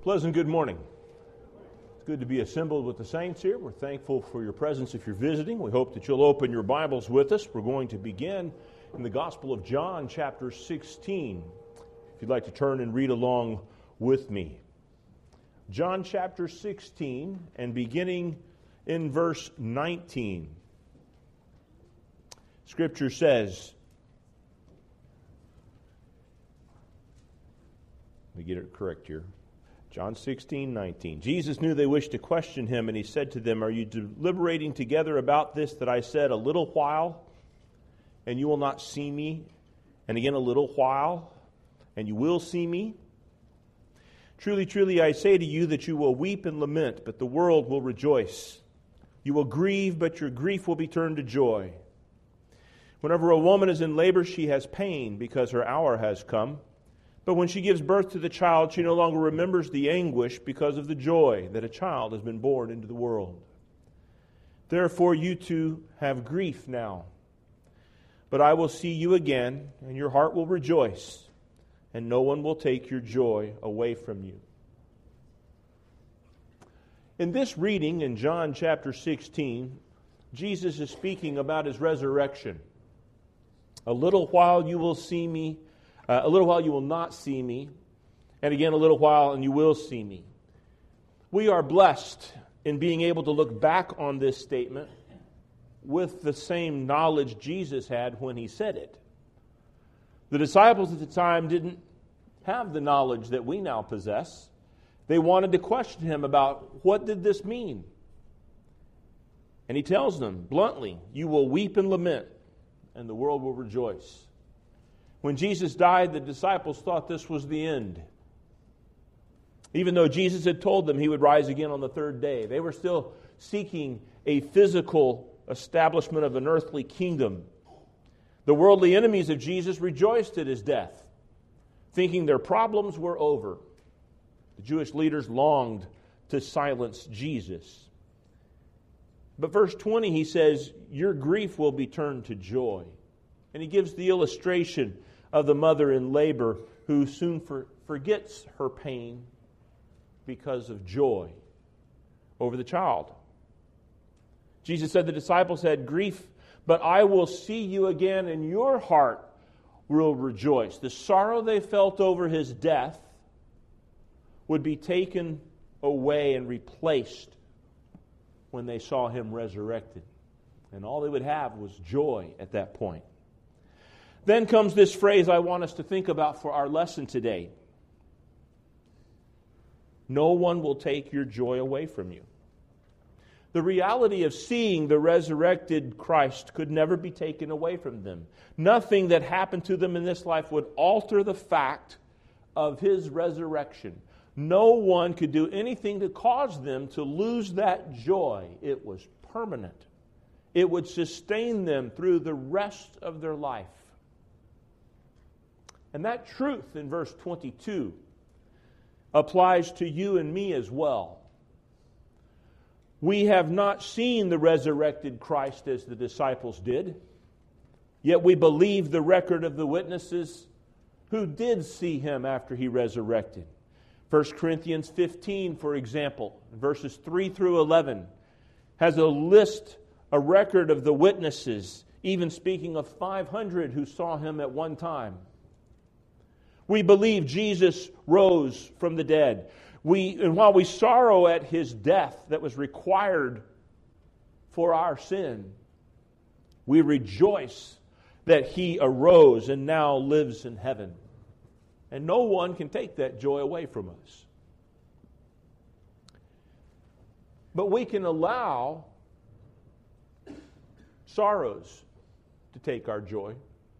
Pleasant good morning. It's good to be assembled with the saints here. We're thankful for your presence if you're visiting. We hope that you'll open your Bibles with us. We're going to begin in the Gospel of John, chapter 16. If you'd like to turn and read along with me. John chapter 16 and beginning in verse 19. Scripture says, let me get it correct here. John 16:19. Jesus knew they wished to question him, and he said to them, "Are you deliberating together about this that I said, a little while, and you will not see me, and again a little while, and you will see me? Truly, truly, I say to you that you will weep and lament, but the world will rejoice. You will grieve, but your grief will be turned to joy. Whenever a woman is in labor, she has pain, because her hour has come. But when she gives birth to the child, she no longer remembers the anguish because of the joy that a child has been born into the world. Therefore you too have grief now. But I will see you again, and your heart will rejoice, and no one will take your joy away from you." In this reading in John chapter 16, Jesus is speaking about his resurrection. A little while you will see me, a little while you will not see me, and again a little while and you will see me. We are blessed in being able to look back on this statement with the same knowledge Jesus had when he said it. The disciples at the time didn't have the knowledge that we now possess. They wanted to question him about what did this mean? And he tells them bluntly, "You will weep and lament, and the world will rejoice." When Jesus died, the disciples thought this was the end. Even though Jesus had told them he would rise again on the third day, they were still seeking a physical establishment of an earthly kingdom. The worldly enemies of Jesus rejoiced at his death, thinking their problems were over. The Jewish leaders longed to silence Jesus. But verse 20, he says, "Your grief will be turned to joy." And he gives the illustration of the mother in labor who soon forgets her pain because of joy over the child. Jesus said the disciples had grief, but I will see you again, and your heart will rejoice. The sorrow they felt over his death would be taken away and replaced when they saw him resurrected. And all they would have was joy at that point. Then comes this phrase I want us to think about for our lesson today. No one will take your joy away from you. The reality of seeing the resurrected Christ could never be taken away from them. Nothing that happened to them in this life would alter the fact of his resurrection. No one could do anything to cause them to lose that joy. It was permanent. It would sustain them through the rest of their life. And that truth in verse 22 applies to you and me as well. We have not seen the resurrected Christ as the disciples did, yet we believe the record of the witnesses who did see him after he resurrected. 1 Corinthians 15, for example, verses 3 through 11, has a record of the witnesses, even speaking of 500 who saw him at one time. We believe Jesus rose from the dead. And while we sorrow at his death that was required for our sin, we rejoice that he arose and now lives in heaven. And no one can take that joy away from us. But we can allow sorrows to take our joy.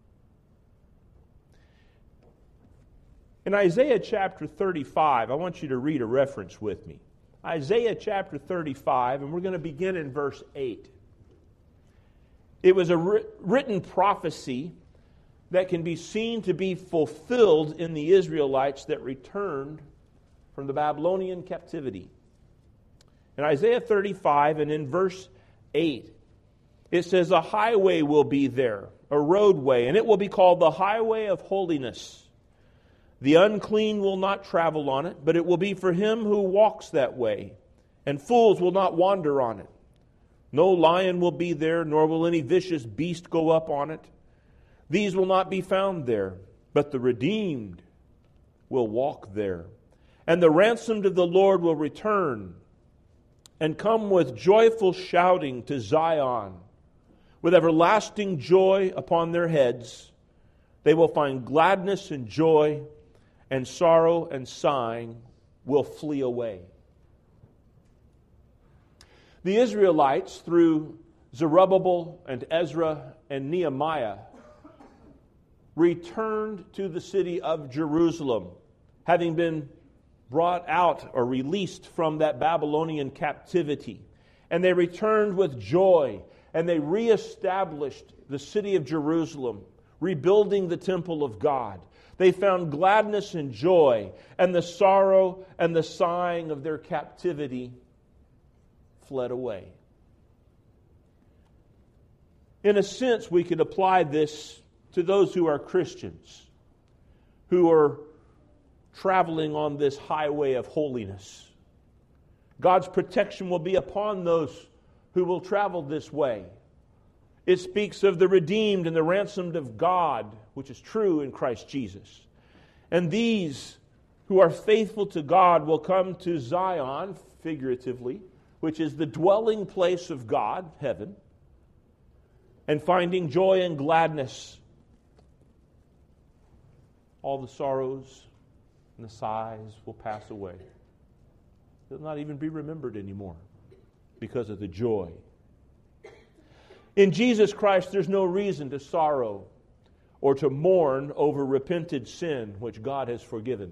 In Isaiah chapter 35, I want you to read a reference with me. Isaiah chapter 35, and we're going to begin in verse 8. It was a written prophecy that can be seen to be fulfilled in the Israelites that returned from the Babylonian captivity. In Isaiah 35 and in verse 8, it says, "A highway will be there, a roadway, and it will be called the highway of holiness. The unclean will not travel on it, but it will be for him who walks that way. And fools will not wander on it. No lion will be there, nor will any vicious beast go up on it. These will not be found there, but the redeemed will walk there. And the ransomed of the Lord will return and come with joyful shouting to Zion. With everlasting joy upon their heads, they will find gladness and joy, and sorrow and sighing will flee away. The Israelites, through Zerubbabel and Ezra and Nehemiah, returned to the city of Jerusalem, having been brought out or released from that Babylonian captivity. And they returned with joy, and they reestablished the city of Jerusalem, rebuilding the temple of God. They found gladness and joy, and the sorrow and the sighing of their captivity fled away. In a sense, we could apply this to those who are Christians, who are traveling on this highway of holiness. God's protection will be upon those who will travel this way. It speaks of the redeemed and the ransomed of God, which is true in Christ Jesus. And these who are faithful to God will come to Zion, figuratively, which is the dwelling place of God, heaven, and finding joy and gladness. All the sorrows and the sighs will pass away. They'll not even be remembered anymore because of the joy. In Jesus Christ, there's no reason to sorrow or to mourn over repented sin which God has forgiven.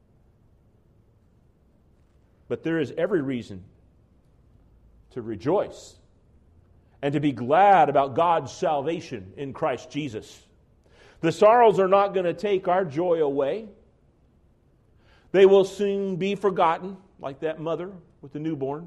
But there is every reason to rejoice and to be glad about God's salvation in Christ Jesus. The sorrows are not going to take our joy away. They will soon be forgotten, like that mother with the newborn.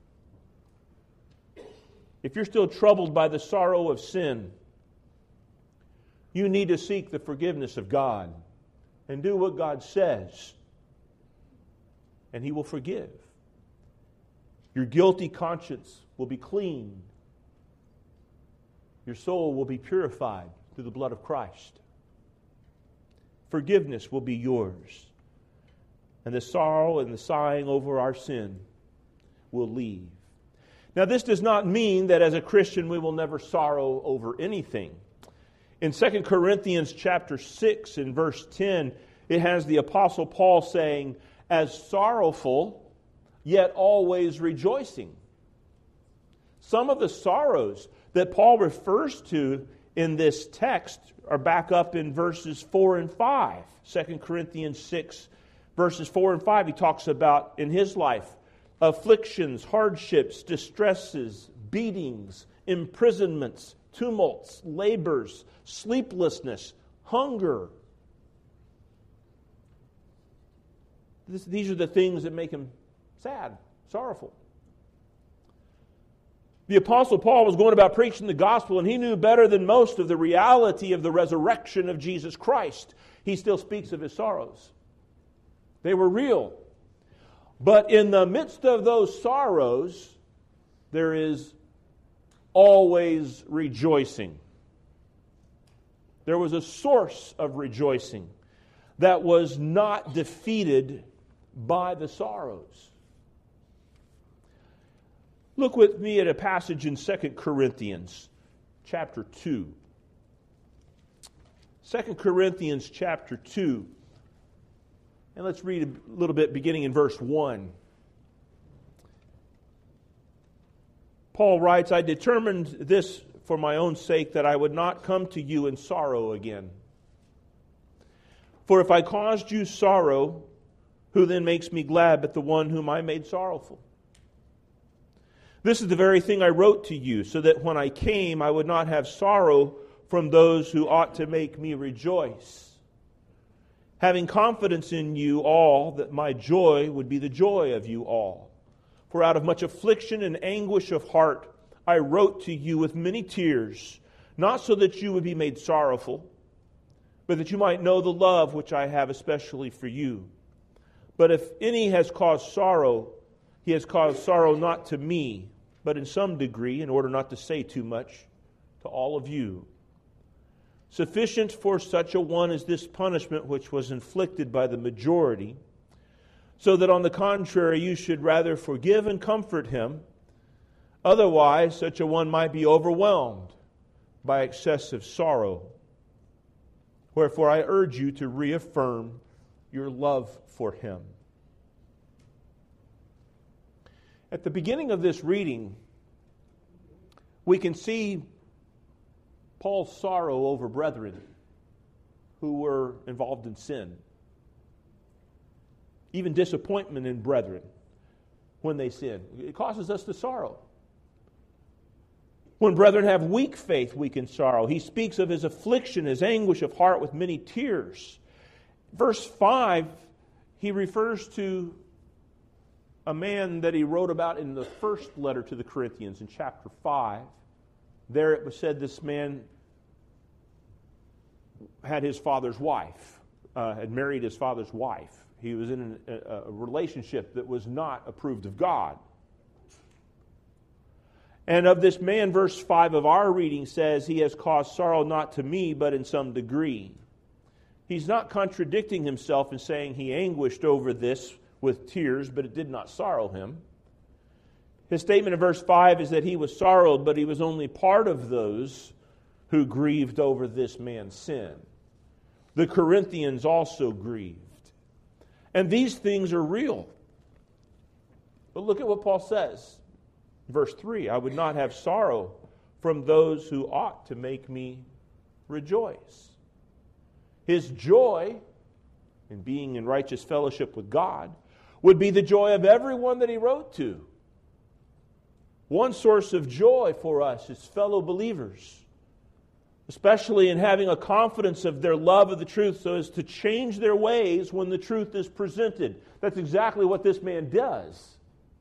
If you're still troubled by the sorrow of sin, you need to seek the forgiveness of God and do what God says, and He will forgive. Your guilty conscience will be cleaned. Your soul will be purified through the blood of Christ. Forgiveness will be yours. And the sorrow and the sighing over our sin will leave. Now, this does not mean that as a Christian we will never sorrow over anything. In 2 Corinthians chapter 6 and verse 10, it has the Apostle Paul saying, as sorrowful, yet always rejoicing. Some of the sorrows that Paul refers to in this text are back up in verses 4 and 5. 2 Corinthians 6, verses 4 and 5, he talks about in his life afflictions, hardships, distresses, beatings, imprisonments, tumults, labors, sleeplessness, hunger. These are the things that make him sad, sorrowful. The Apostle Paul was going about preaching the gospel, and he knew better than most of the reality of the resurrection of Jesus Christ. He still speaks of his sorrows. They were real. But in the midst of those sorrows, there is always rejoicing. There was a source of rejoicing that was not defeated by the sorrows. Look with me at a passage in 2 Corinthians chapter 2. 2 Corinthians chapter 2. And let's read a little bit beginning in verse 1. Paul writes, I determined this for my own sake, that I would not come to you in sorrow again. For if I caused you sorrow, who then makes me glad but the one whom I made sorrowful? This is the very thing I wrote to you, so that when I came I would not have sorrow from those who ought to make me rejoice. Having confidence in you all, that my joy would be the joy of you all. For out of much affliction and anguish of heart I wrote to you with many tears, not so that you would be made sorrowful, but that you might know the love which I have especially for you. But if any has caused sorrow, he has caused sorrow not to me, but in some degree, in order not to say too much, to all of you. Sufficient for such a one is this punishment which was inflicted by the majority, so that on the contrary you should rather forgive and comfort him. Otherwise, such a one might be overwhelmed by excessive sorrow. Wherefore I urge you to reaffirm your love for him. At the beginning of this reading, we can see Paul's sorrow over brethren who were involved in sin. Even disappointment in brethren when they sin. It causes us to sorrow. When brethren have weak faith, we can sorrow. He speaks of his affliction, his anguish of heart with many tears. Verse 5, he refers to a man that he wrote about in the first letter to the Corinthians in chapter 5. There it was said this man had his father's wife, had married his father's wife. He was in a relationship that was not approved of God. And of this man, verse 5 of our reading says, he has caused sorrow not to me, but in some degree. He's not contradicting himself in saying he anguished over this with tears, but it did not sorrow him. His statement in verse 5 is that he was sorrowed, but he was only part of those who grieved over this man's sin. The Corinthians also grieved. And these things are real. But look at what Paul says. Verse 3, I would not have sorrow from those who ought to make me rejoice. His joy in being in righteous fellowship with God would be the joy of everyone that he wrote to. One source of joy for us is fellow believers, especially in having a confidence of their love of the truth so as to change their ways when the truth is presented. That's exactly what this man does.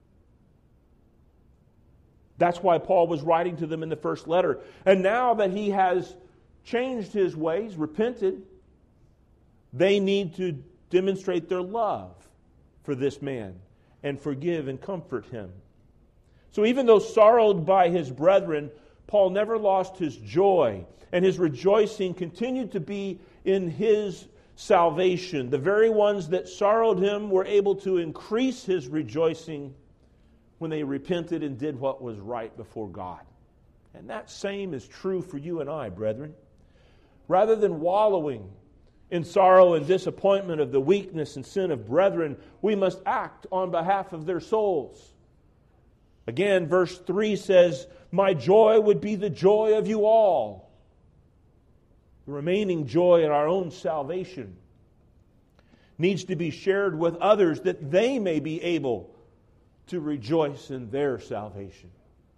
That's why Paul was writing to them in the first letter. And now that he has changed his ways, repented, they need to demonstrate their love for this man and forgive and comfort him. So even though sorrowed by his brethren, Paul never lost his joy, and his rejoicing continued to be in his salvation. The very ones that sorrowed him were able to increase his rejoicing when they repented and did what was right before God. And that same is true for you and I, brethren. Rather than wallowing in sorrow and disappointment of the weakness and sin of brethren, we must act on behalf of their souls. Again, verse 3 says, my joy would be the joy of you all. The remaining joy in our own salvation needs to be shared with others that they may be able to rejoice in their salvation.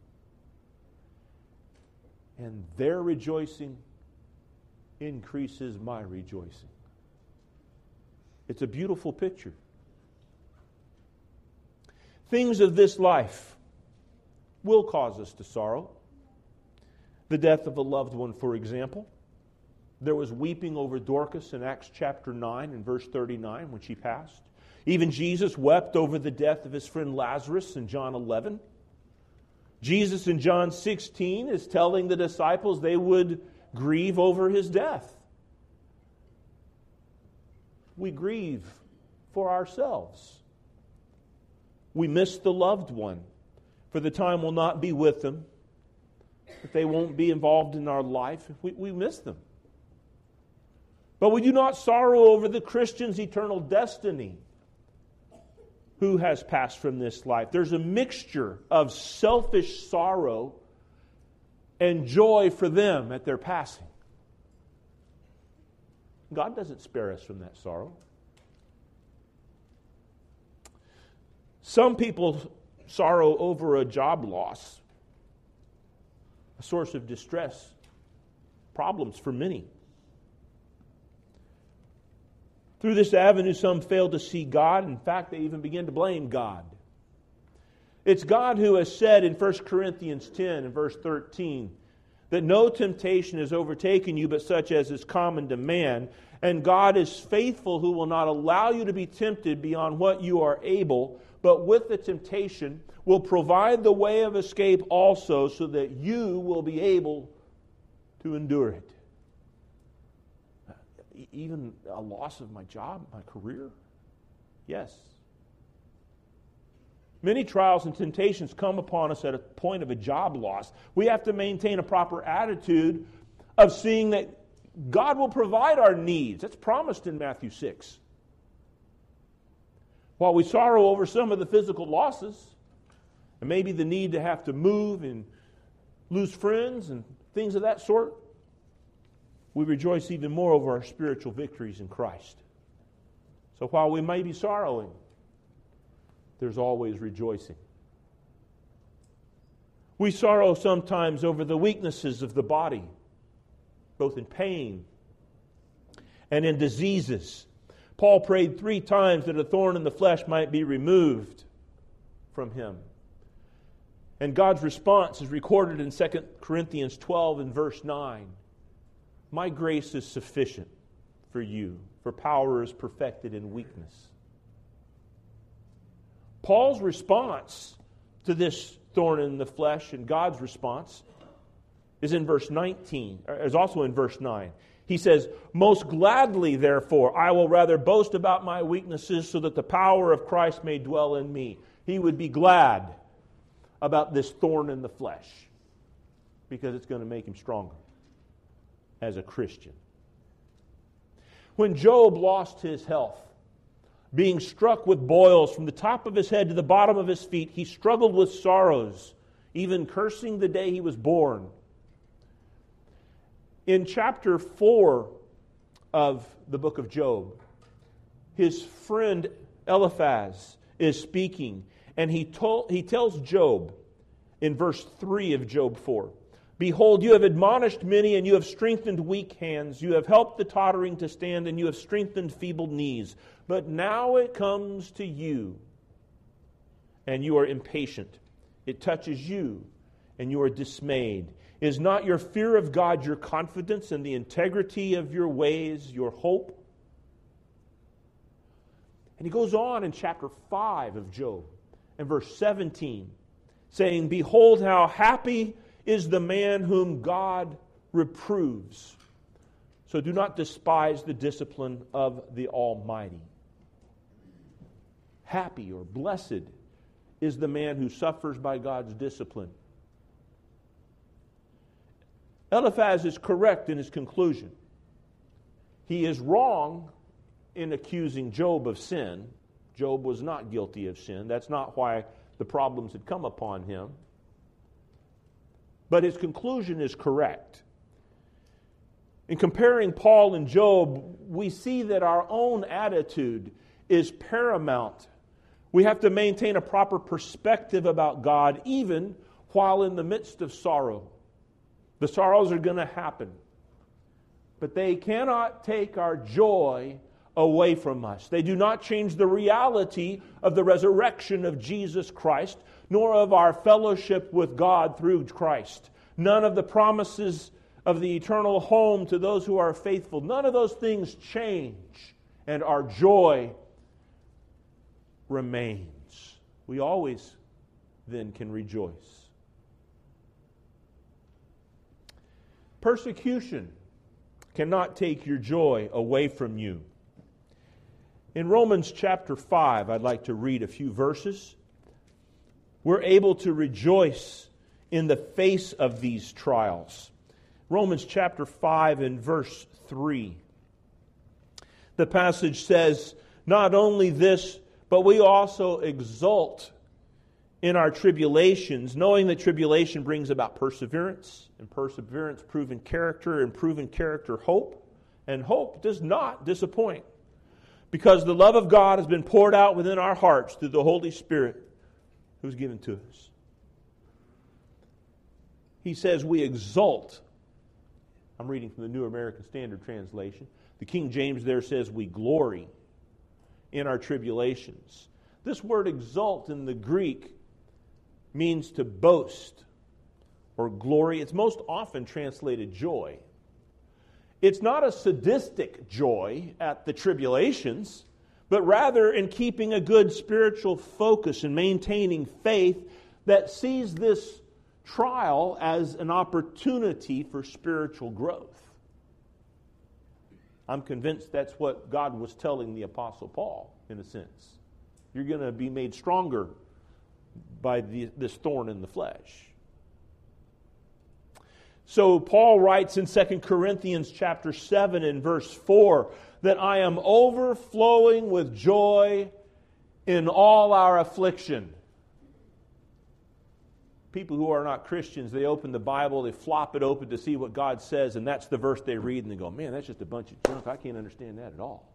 And their rejoicing increases my rejoicing. It's a beautiful picture. Things of this life will cause us to sorrow. The death of a loved one, for example. There was weeping over Dorcas in Acts chapter 9 and verse 39 when she passed. Even Jesus wept over the death of his friend Lazarus in John 11. Jesus in John 16 is telling the disciples they would grieve over his death. We grieve for ourselves. We miss the loved one, for the time will not be with them. If they won't be involved in our life, we miss them. But we do not sorrow over the Christian's eternal destiny who has passed from this life. There's a mixture of selfish sorrow and joy for them at their passing. God doesn't spare us from that sorrow. Some people sorrow over a job loss, a source of distress, problems for many. Through this avenue, some fail to see God. In fact, they even begin to blame God. It's God who has said in 1 Corinthians 10 and verse 13 that no temptation has overtaken you but such as is common to man. And God is faithful, who will not allow you to be tempted beyond what you are able, but with the temptation will provide the way of escape also, so that you will be able to endure it. Even a loss of my job, my career? Yes. Many trials and temptations come upon us at a point of a job loss. We have to maintain a proper attitude of seeing that God will provide our needs. That's promised in Matthew 6. While we sorrow over some of the physical losses, and maybe the need to have to move and lose friends and things of that sort, we rejoice even more over our spiritual victories in Christ. So while we may be sorrowing, there's always rejoicing. We sorrow sometimes over the weaknesses of the body, both in pain and in diseases. Paul prayed 3 times that a thorn in the flesh might be removed from him. And God's response is recorded in 2 Corinthians 12 and verse 9. My grace is sufficient for you, for power is perfected in weakness. Paul's response to this thorn in the flesh and God's response is in verse 19, is also in verse 9. He says, most gladly, therefore, I will rather boast about my weaknesses so that the power of Christ may dwell in me. He would be glad about this thorn in the flesh because it's going to make him stronger as a Christian. When Job lost his health, being struck with boils from the top of his head to the bottom of his feet, he struggled with sorrows, even cursing the day he was born. In chapter 4 of the book of Job, his friend Eliphaz is speaking, and he tells Job in verse 3 of Job 4, behold, you have admonished many, and you have strengthened weak hands. You have helped the tottering to stand, and you have strengthened feeble knees. But now it comes to you, and you are impatient. It touches you, and you are dismayed. Is not your fear of God your confidence, and the integrity of your ways your hope? And he goes on in chapter 5 of Job, and verse 17, saying, behold, how happy is the man whom God reproves. So do not despise the discipline of the Almighty. Happy or blessed is the man who suffers by God's discipline. Eliphaz is correct in his conclusion. He is wrong in accusing Job of sin. Job was not guilty of sin. That's not why the problems had come upon him. But his conclusion is correct. In comparing Paul and Job, we see that our own attitude is paramount. We have to maintain a proper perspective about God, even while in the midst of sorrow. The sorrows are going to happen. But they cannot take our joy away from us. They do not change the reality of the resurrection of Jesus Christ, nor of our fellowship with God through Christ. None of the promises of the eternal home to those who are faithful, none of those things change, and our joy remains. We always then can rejoice. Persecution cannot take your joy away from you. In Romans chapter 5, I'd like to read a few verses. We're able to rejoice in the face of these trials. Romans chapter 5 and verse 3. The passage says, not only this, but we also exult in our tribulations, knowing that tribulation brings about perseverance, and perseverance proven character, and proven character hope, and hope does not disappoint, because the love of God has been poured out within our hearts through the Holy Spirit who's given to us. He says we exult. I'm reading from the New American Standard Translation. The King James there says we glory in our tribulations. This word exult in the Greek means to boast or glory. It's most often translated joy. It's not a sadistic joy at the tribulations, but rather in keeping a good spiritual focus and maintaining faith that sees this trial as an opportunity for spiritual growth. I'm convinced that's what God was telling the Apostle Paul, in a sense. You're going to be made stronger by this thorn in the flesh. So Paul writes in 2 Corinthians chapter 7 and verse 4 that I am overflowing with joy in all our affliction. People who are not Christians, they open the Bible, they flop it open to see what God says, and that's the verse they read, and they go, man, that's just a bunch of junk. I can't understand that at all.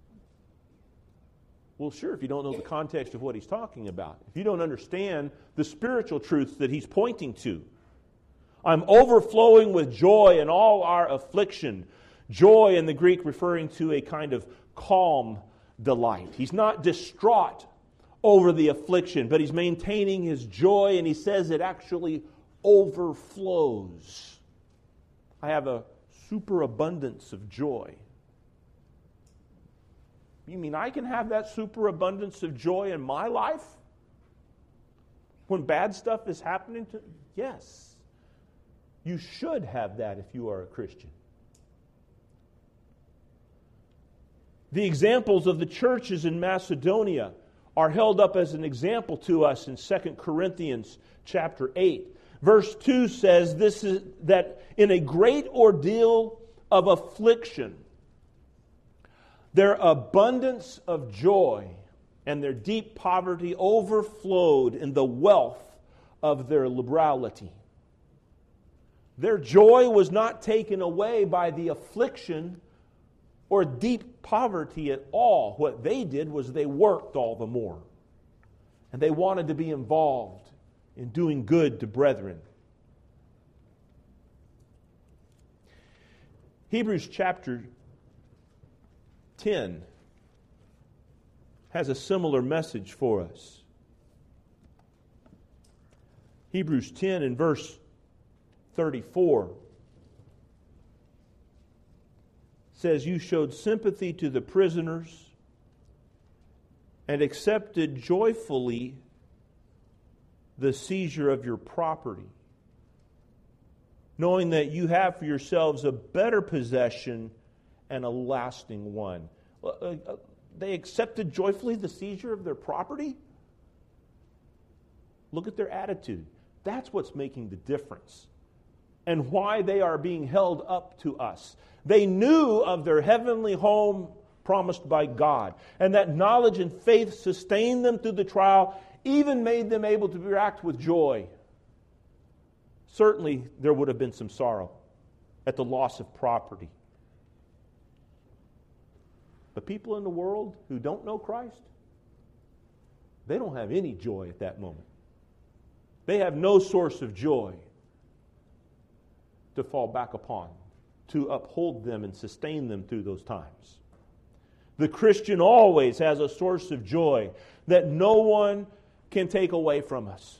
Well, sure, if you don't know the context of what he's talking about, if you don't understand the spiritual truths that he's pointing to. I'm overflowing with joy in all our affliction. Joy in the Greek referring to a kind of calm delight. He's not distraught over the affliction, but he's maintaining his joy, and he says it actually overflows. I have a superabundance of joy. You mean I can have that superabundance of joy in my life? When bad stuff is happening to me? Yes. You should have that if you are a Christian. The examples of the churches in Macedonia are held up as an example to us in 2 Corinthians chapter 8. Verse 2 says that in a great ordeal of affliction, their abundance of joy and their deep poverty overflowed in the wealth of their liberality. Their joy was not taken away by the affliction or deep poverty at all. What they did was they worked all the more. And they wanted to be involved in doing good to brethren. Hebrews chapter 10 has a similar message for us. Hebrews 10 and verse 34 says, you showed sympathy to the prisoners and accepted joyfully the seizure of your property, knowing that you have for yourselves a better possession and a lasting one. They accepted joyfully the seizure of their property? Look at their attitude. That's what's making the difference. And why they are being held up to us. They knew of their heavenly home promised by God. And that knowledge and faith sustained them through the trial, even made them able to react with joy. Certainly, there would have been some sorrow at the loss of property. But people in the world who don't know Christ, they don't have any joy at that moment. They have no source of joy to fall back upon, to uphold them and sustain them through those times. The Christian always has a source of joy that no one can take away from us.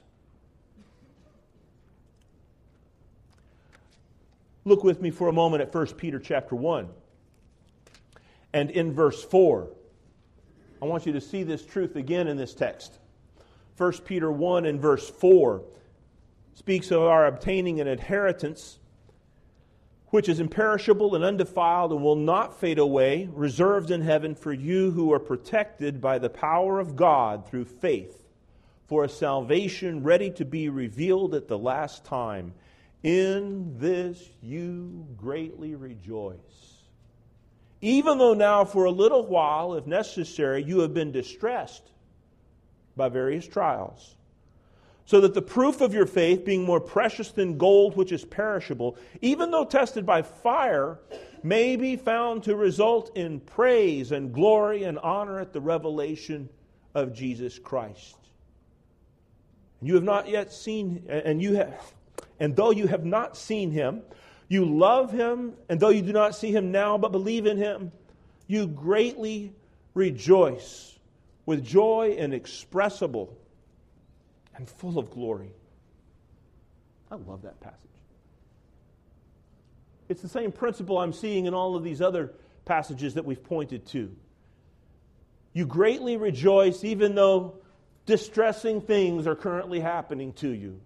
Look with me for a moment at 1 Peter chapter 1. And in verse 4, I want you to see this truth again in this text. 1 Peter 1 and verse 4 speaks of our obtaining an inheritance which is imperishable and undefiled and will not fade away, reserved in heaven for you who are protected by the power of God through faith, for a salvation ready to be revealed at the last time. In this you greatly rejoice. Even though now for a little while, if necessary, you have been distressed by various trials, so that the proof of your faith, being more precious than gold which is perishable, even though tested by fire, may be found to result in praise and glory and honor at the revelation of Jesus Christ. You have not yet seen, and though you have not seen him, you love him, and though you do not see him now, but believe in him, you greatly rejoice with joy inexpressible and full of glory. I love that passage. It's the same principle I'm seeing in all of these other passages that we've pointed to. You greatly rejoice even though distressing things are currently happening to you.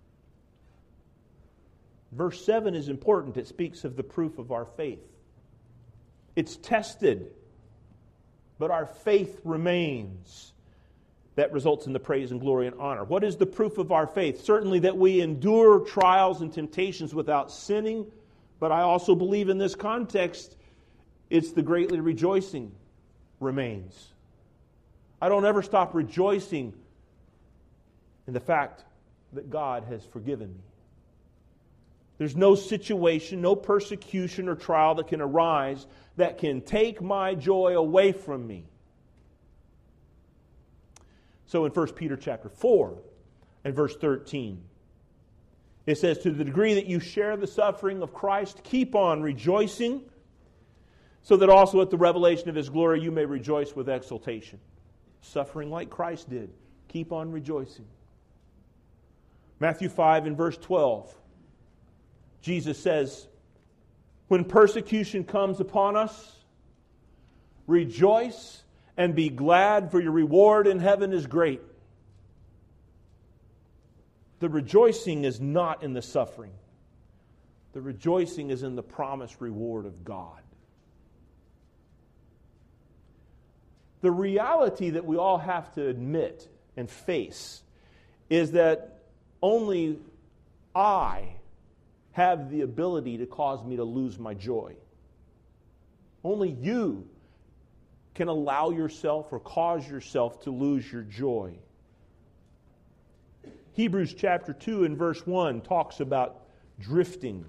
Verse 7 is important. It speaks of the proof of our faith. It's tested, but our faith remains. That results in the praise and glory and honor. What is the proof of our faith? Certainly that we endure trials and temptations without sinning, but I also believe in this context, it's the greatly rejoicing remains. I don't ever stop rejoicing in the fact that God has forgiven me. There's no situation, no persecution or trial that can arise that can take my joy away from me. So in 1 Peter chapter 4 and verse 13, it says, to the degree that you share the suffering of Christ, keep on rejoicing, so that also at the revelation of His glory you may rejoice with exultation. Suffering like Christ did. Keep on rejoicing. Matthew 5 and verse 12, Jesus says, when persecution comes upon us, rejoice and be glad, for your reward in heaven is great. The rejoicing is not in the suffering. The rejoicing is in the promised reward of God. The reality that we all have to admit and face is that only I have the ability to cause me to lose my joy. Only you can allow yourself or cause yourself to lose your joy. Hebrews chapter 2 and verse 1 talks about drifting.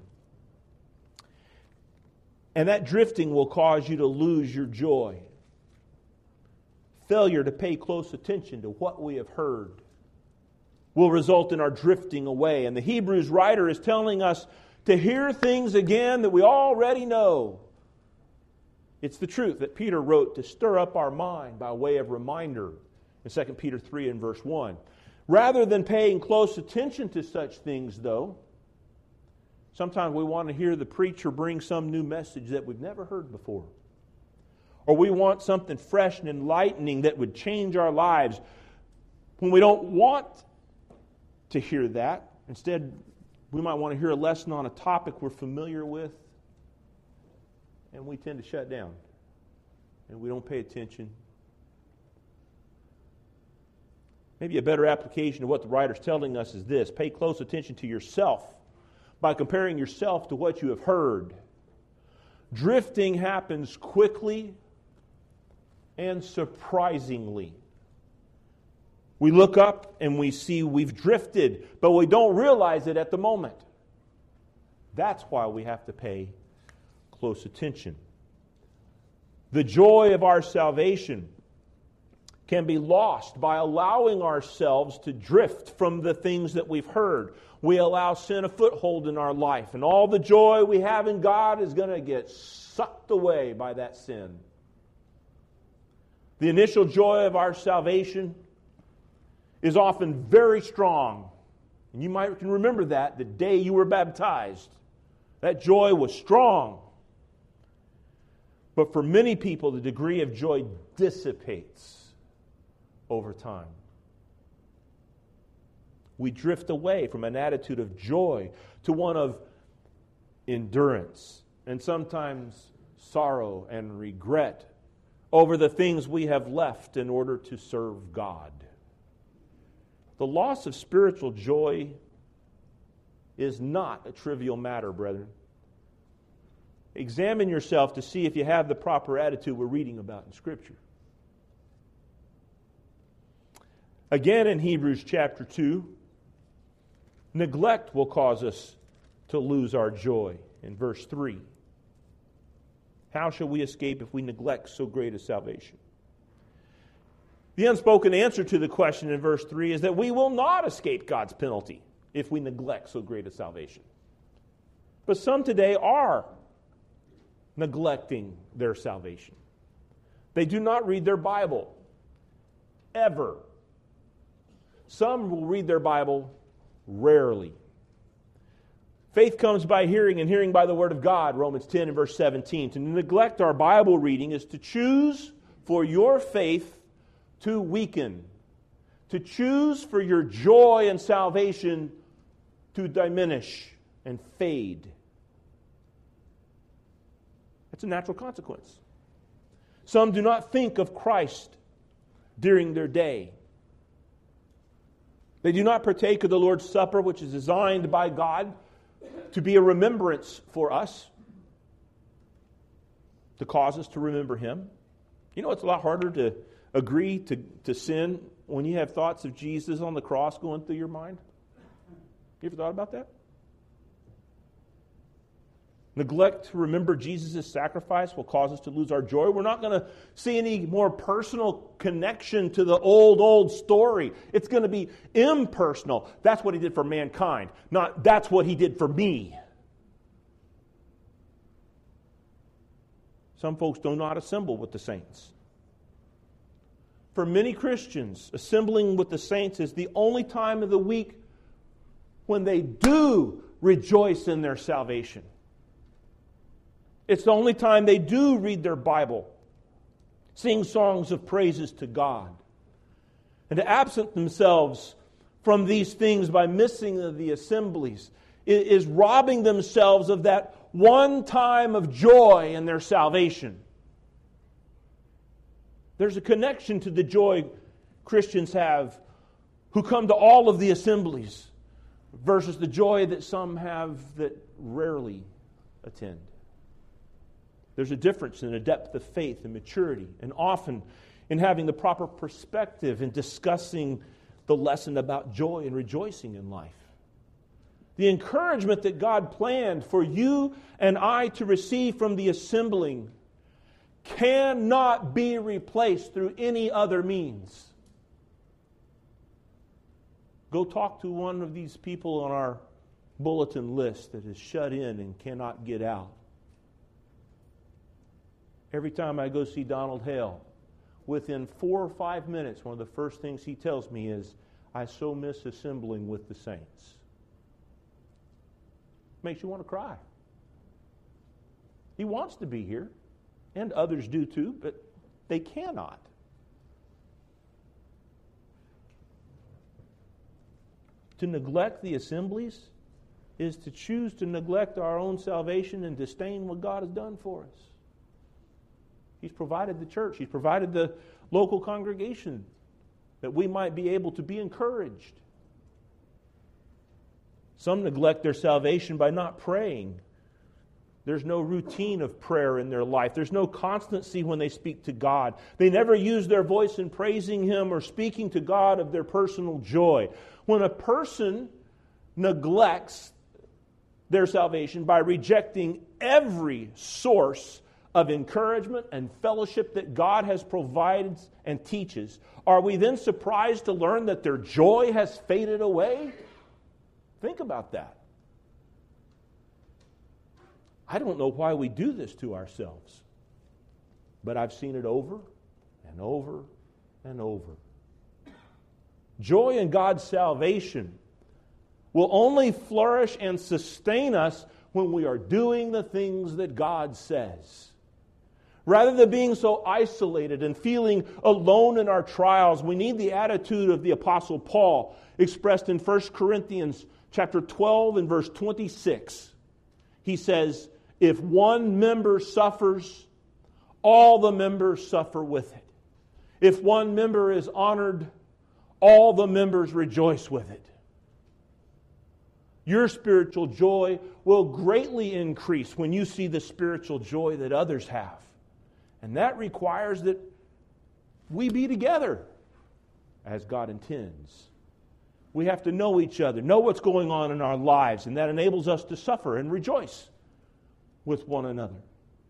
And that drifting will cause you to lose your joy. Failure to pay close attention to what we have heard will result in our drifting away. And the Hebrews writer is telling us to hear things again that we already know. It's the truth that Peter wrote to stir up our mind by way of reminder in 2 Peter 3 and verse 1. Rather than paying close attention to such things, though, sometimes we want to hear the preacher bring some new message that we've never heard before. Or we want something fresh and enlightening that would change our lives. When we don't want to hear that, instead we might want to hear a lesson on a topic we're familiar with, and we tend to shut down. And we don't pay attention. Maybe a better application of what the writer's telling us is this. Pay close attention to yourself by comparing yourself to what you have heard. Drifting happens quickly and surprisingly. We look up and we see we've drifted, but we don't realize it at the moment. That's why we have to pay close attention. The joy of our salvation can be lost by allowing ourselves to drift from the things that we've heard. We allow sin a foothold in our life, and all the joy we have in God is going to get sucked away by that sin. The initial joy of our salvation is often very strong. And you might can remember that the day you were baptized. That joy was strong. But for many people, the degree of joy dissipates over time. We drift away from an attitude of joy to one of endurance and sometimes sorrow and regret over the things we have left in order to serve God. The loss of spiritual joy is not a trivial matter, brethren. Examine yourself to see if you have the proper attitude we're reading about in Scripture. Again, in Hebrews chapter 2, neglect will cause us to lose our joy. In verse 3, how shall we escape if we neglect so great a salvation? The unspoken answer to the question in verse 3 is that we will not escape God's penalty if we neglect so great a salvation. But some today are neglecting their salvation. They do not read their Bible, ever. Some will read their Bible rarely. Faith comes by hearing, and hearing by the Word of God, Romans 10 and verse 17. To neglect our Bible reading is to choose for your faith to weaken. To choose for your joy and salvation to diminish and fade. It's a natural consequence. Some do not think of Christ during their day. They do not partake of the Lord's Supper, which is designed by God to be a remembrance for us, to cause us to remember Him. You know, it's a lot harder to agree to sin when you have thoughts of Jesus on the cross going through your mind. You ever thought about that? Neglect to remember Jesus' sacrifice will cause us to lose our joy. We're not going to see any more personal connection to the old story. It's going to be impersonal. That's what He did for mankind, not that's what He did for me. Some folks do not assemble with the saints. For many Christians, assembling with the saints is the only time of the week when they do rejoice in their salvation. It's the only time they do read their Bible, sing songs of praises to God. And to absent themselves from these things by missing the assemblies is robbing themselves of that one time of joy in their salvation. There's a connection to the joy Christians have who come to all of the assemblies versus the joy that some have that rarely attend. There's a difference in a depth of faith and maturity, and often in having the proper perspective in discussing the lesson about joy and rejoicing in life. The encouragement that God planned for you and I to receive from the assembling cannot be replaced through any other means. Go talk to one of these people on our bulletin list that is shut in and cannot get out. Every time I go see Donald Hale, within 4 or 5 minutes, one of the first things he tells me is, I so miss assembling with the saints. Makes you want to cry. He wants to be here, and others do too, but they cannot. To neglect the assemblies is to choose to neglect our own salvation and disdain what God has done for us. He's provided the church. He's provided the local congregation that we might be able to be encouraged. Some neglect their salvation by not praying. There's no routine of prayer in their life. There's no constancy when they speak to God. They never use their voice in praising Him or speaking to God of their personal joy. When a person neglects their salvation by rejecting every source of encouragement and fellowship that God has provided and teaches, are we then surprised to learn that their joy has faded away? Think about that. I don't know why we do this to ourselves, but I've seen it over and over and over. Joy in God's salvation will only flourish and sustain us when we are doing the things that God says. Rather than being so isolated and feeling alone in our trials, we need the attitude of the Apostle Paul expressed in 1 Corinthians chapter 12 and verse 26. He says, if one member suffers, all the members suffer with it. If one member is honored, all the members rejoice with it. Your spiritual joy will greatly increase when you see the spiritual joy that others have. And that requires that we be together as God intends. We have to know each other, know what's going on in our lives, and that enables us to suffer and rejoice with one another.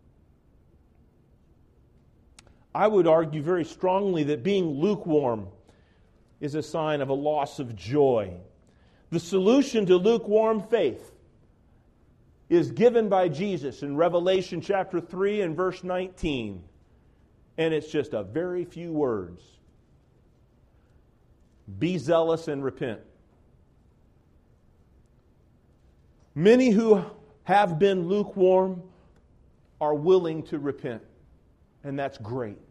I would argue very strongly that being lukewarm is a sign of a loss of joy. The solution to lukewarm faith is given by Jesus in Revelation chapter 3 and verse 19. And it's just a very few words. Be zealous and repent. Many who have been lukewarm are willing to repent, and that's great.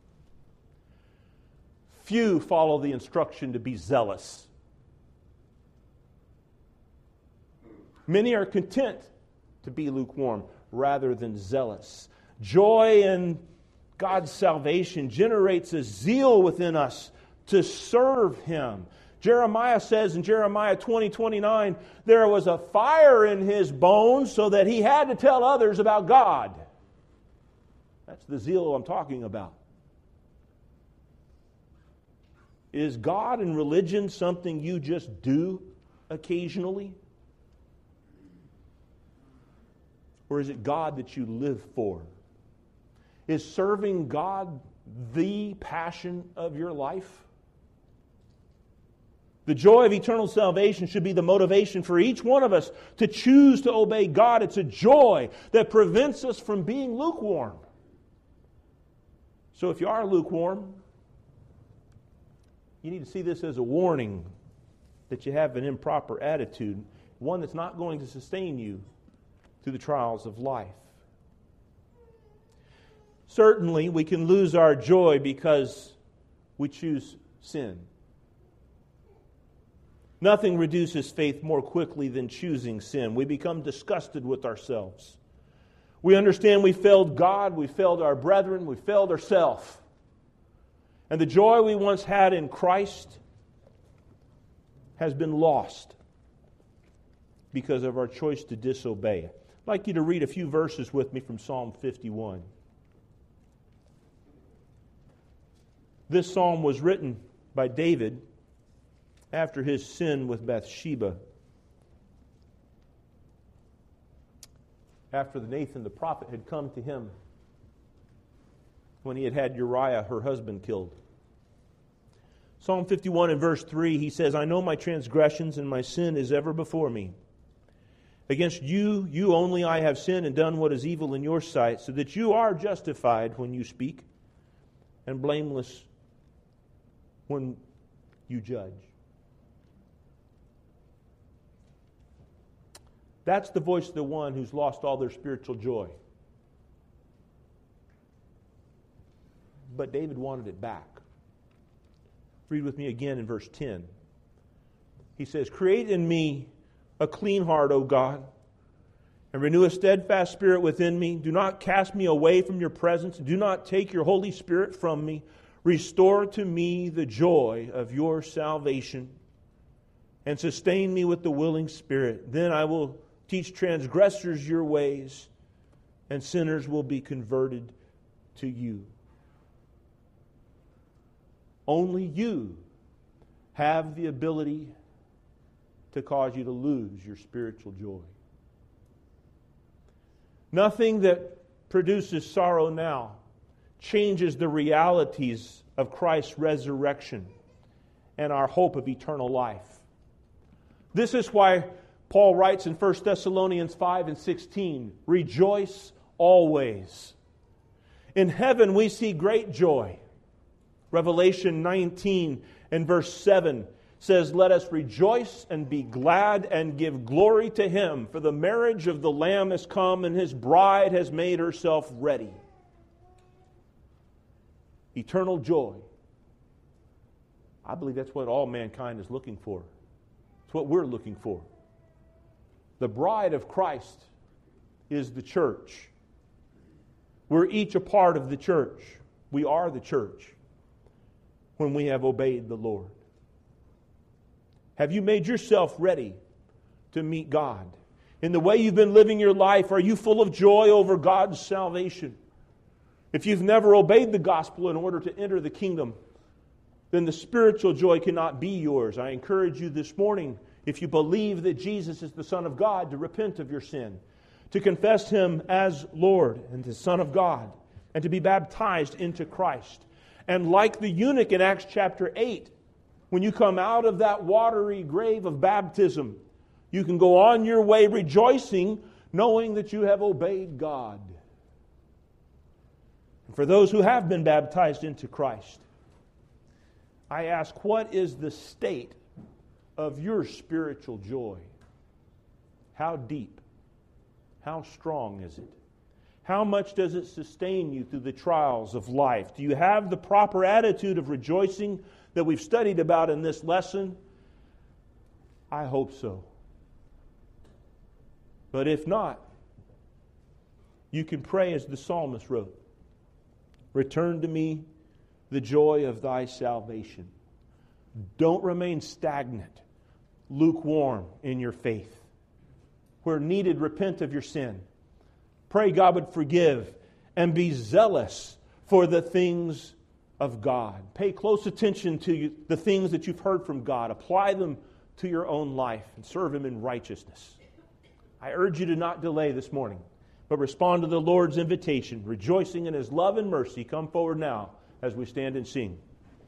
Few follow the instruction to be zealous. Many are content to be lukewarm rather than zealous. Joy in God's salvation generates a zeal within us to serve Him. Jeremiah says in Jeremiah 20:29, there was a fire in his bones so that he had to tell others about God. That's the zeal I'm talking about. Is God and religion something you just do occasionally? Or is it God that you live for? Is serving God the passion of your life? The joy of eternal salvation should be the motivation for each one of us to choose to obey God. It's a joy that prevents us from being lukewarm. So if you are lukewarm, you need to see this as a warning that you have an improper attitude, one that's not going to sustain you through the trials of life. Certainly, we can lose our joy because we choose sin. Nothing reduces faith more quickly than choosing sin. We become disgusted with ourselves. We understand we failed God, we failed our brethren, we failed ourselves. And the joy we once had in Christ has been lost because of our choice to disobey. I'd like you to read a few verses with me from Psalm 51. This psalm was written by David after his sin with Bathsheba. After Nathan the prophet had come to him when he had Uriah, her husband, killed. Psalm 51 and verse 3, he says, I know my transgressions and my sin is ever before me. Against you, you only I have sinned and done what is evil in your sight, so that you are justified when you speak and blameless when you judge. That's the voice of the one who's lost all their spiritual joy. But David wanted it back. Read with me again in verse 10. He says, create in me a clean heart, O God, and renew a steadfast spirit within me. Do not cast me away from your presence. Do not take your Holy Spirit from me. Restore to me the joy of your salvation and sustain me with the willing spirit. Then I will teach transgressors your ways, and sinners will be converted to you. Only you have the ability to cause you to lose your spiritual joy. Nothing that produces sorrow now changes the realities of Christ's resurrection and our hope of eternal life. This is why Paul writes in 1 Thessalonians 5 and 16, rejoice always. In heaven we see great joy. Revelation 19 and verse 7 says, let us rejoice and be glad and give glory to Him, for the marriage of the Lamb has come and His bride has made herself ready. Eternal joy. I believe that's what all mankind is looking for. It's what we're looking for. The bride of Christ is the church. We're each a part of the church. We are the church when we have obeyed the Lord. Have you made yourself ready to meet God? In the way you've been living your life, are you full of joy over God's salvation? If you've never obeyed the gospel in order to enter the kingdom, then the spiritual joy cannot be yours. I encourage you this morning, if you believe that Jesus is the Son of God, to repent of your sin, to confess Him as Lord and the Son of God, and to be baptized into Christ. And like the eunuch in Acts chapter 8, when you come out of that watery grave of baptism, you can go on your way rejoicing, knowing that you have obeyed God. And for those who have been baptized into Christ, I ask, what is the state of your spiritual joy? How deep? How strong is it? How much does it sustain you through the trials of life? Do you have the proper attitude of rejoicing that we've studied about in this lesson? I hope so. But if not, you can pray as the psalmist wrote. Return to me the joy of thy salvation. Don't remain stagnant, lukewarm in your faith. Where needed, repent of your sin. Pray God would forgive and be zealous for the things of God. Pay close attention to the things that you've heard from God. Apply them to your own life and serve Him in righteousness. I urge you to not delay this morning, but respond to the Lord's invitation, rejoicing in His love and mercy. Come forward now as we stand and sing.